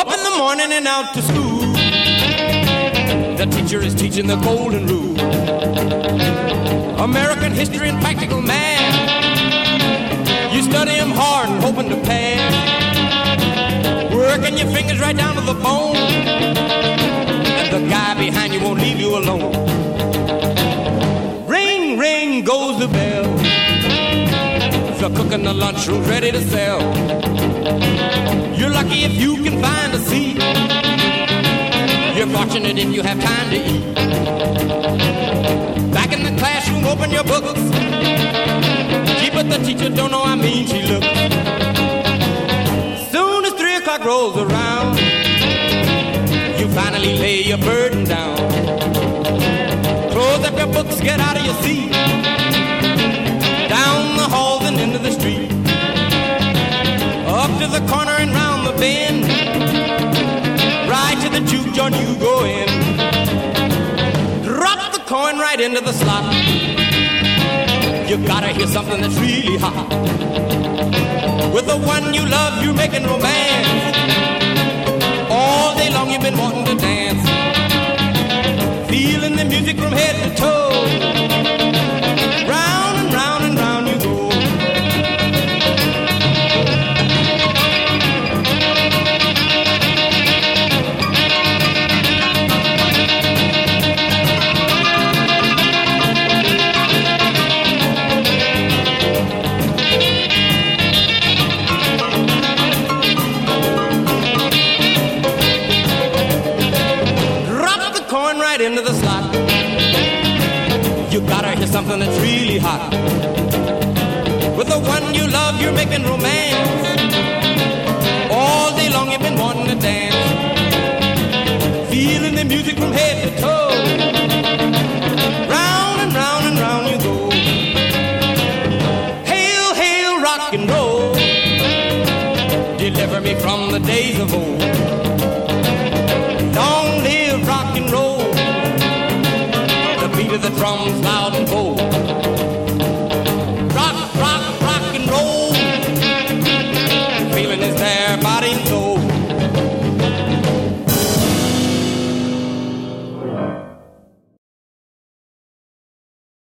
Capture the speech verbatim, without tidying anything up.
Up in the morning and out to school. The teacher is teaching the golden rule. American history and practical math. You study them hard and hoping to pass. Working your fingers right down to the bone. And the guy behind you won't leave you alone. Ring, ring goes the bell. The cook in the lunchroom's ready to sell. You're lucky if you can find a seat. You're fortunate if you have time to eat. Back in the classroom, open your books. Gee, but the teacher don't know how mean she looks. Soon as three o'clock rolls around, you finally lay your burden down. Close up your books, get out of your seat. Down the halls and into the street. Up to the corner and round the bend. Right to the juke joint you go in. Drop the coin right into the slot. You gotta hear something that's really hot. With the one you love, you're making romance. All day long you've been wanting to dance. Feeling the music from head to toe. Round and round and round you go. Into the slot. You gotta hear something that's really hot. With the one you love, you're making romance. All day long you've been wanting to dance. Feeling the music from head to toe. Round and round and round you go. Hail, hail, rock and roll. Deliver me from the days of old.